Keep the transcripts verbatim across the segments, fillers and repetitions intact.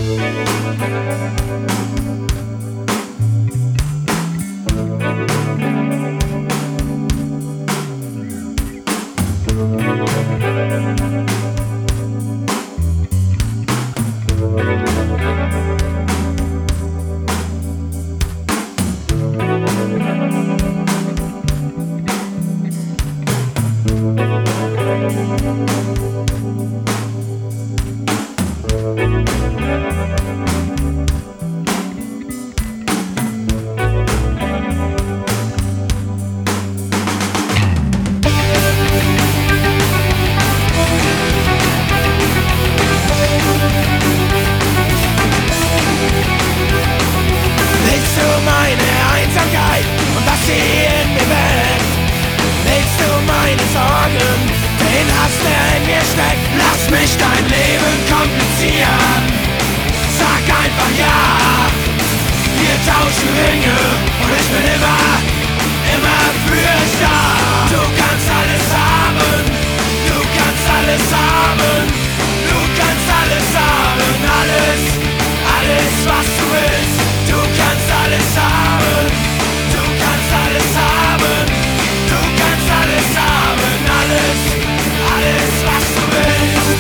Lass mich dein Leben komplizieren. Sag einfach ja. Wir tauschen Ringe und ich bin immer, immer für dich da. Du kannst alles haben, du kannst alles haben, du kannst alles haben, alles, alles was du willst. Du kannst alles haben, du kannst alles haben, du kannst alles haben, alles, alles was du willst.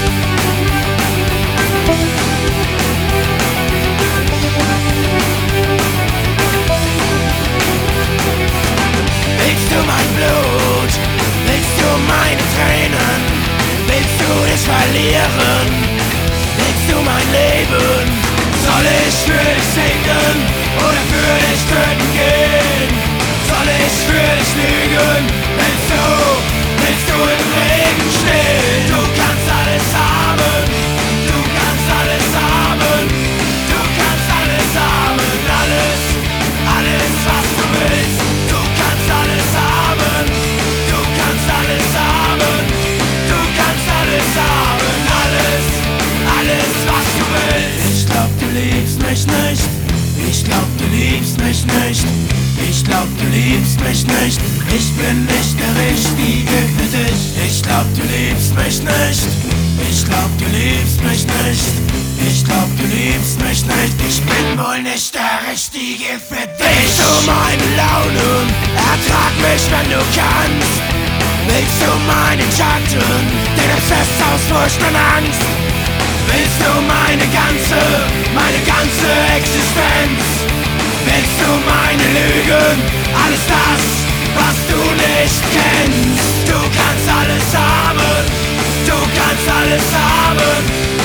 Willst du mein Blut? Willst du meine Tränen? Willst du dich verlieren? Willst du mein Leben? Soll ich für dich singen oder für dich töten gehen? Soll ich für dich lügen? Willst du, willst du im Regen stehen? Du kannst alles haben, du kannst alles haben, du kannst alles haben, alles, alles was du willst. Du kannst alles haben, du kannst alles haben, du kannst alles haben, alles, alles was du willst. Ich glaub du liebst mich nicht, ich glaub du liebst mich nicht, ich glaub du liebst mich nicht, ich bin nicht der Richtige für dich. Ich glaub du liebst mich nicht, ich glaub du liebst mich nicht, ich glaub du liebst mich nicht, ich bin wohl nicht der Richtige für dich. Willst du meine Launen? Ertrag mich, wenn du kannst. Willst du meinen Schatten, den Obsess aus Furcht und Angst? Willst du meine ganze, meine ganze Existenz? Willst du meine Lügen? Alles das, was du nicht kennst. Du kannst alles haben, du kannst alles haben,